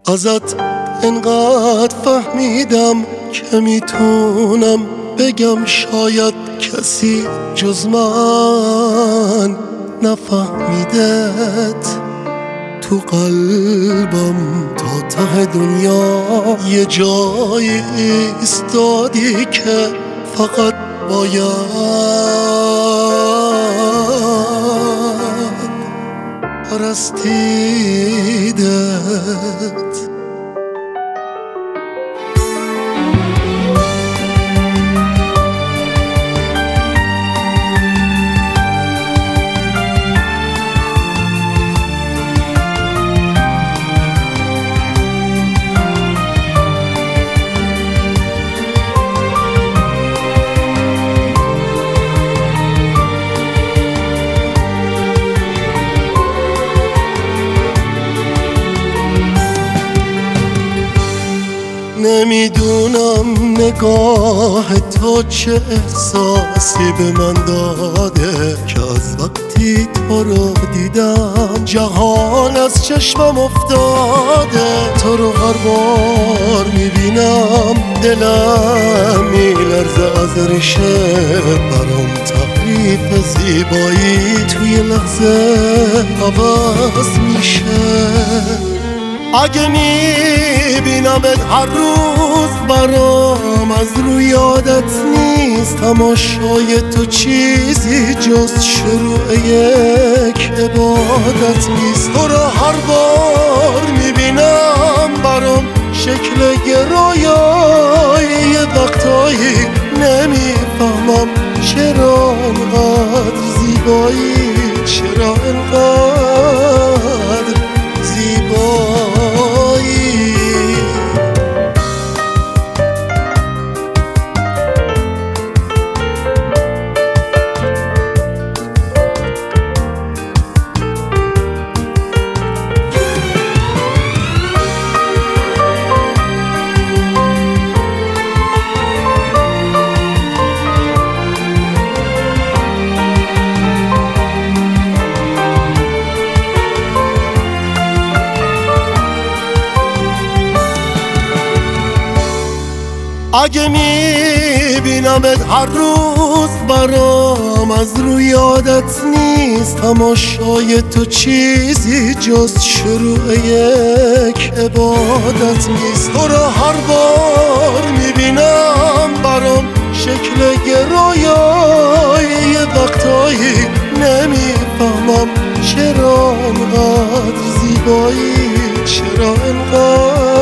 ازت انقدر فهمیدم که میتونم بگم شاید کسی جز من نفهمیدت. تو قلبم تا ته دنیا یه جایی ایستادی که فقط باید پرستیدت. نمیدونم نگاه تو چه احساسی به من داده که از وقتی تو رو دیدم جهان از چشمم افتاده. تو رو هر بار میبینم دلم میلرزه از ریشه، برام تعریف زیبایی توی لحظه عوض میشه. اگه میبینمت هر روز برام از روی یادت نیست، تماشای تو چیزی جز شروع یک عبادت نیست. تو رو هر بار میبینم برام شکل یه رویایی، یه وقتایی نمیفهمم چرا انقدر زیبایی، چرا انقدر زیبایی. اگه میبینمت هر روز برام از روی یادت نیست، تماشای تو چیزی جز شروع یک عبادت نیست. تو رو هر بار میبینم برام شکل یه رویایی، یه وقتایی نمیفهمم چرا انقدر زیبایی، چرا انقدر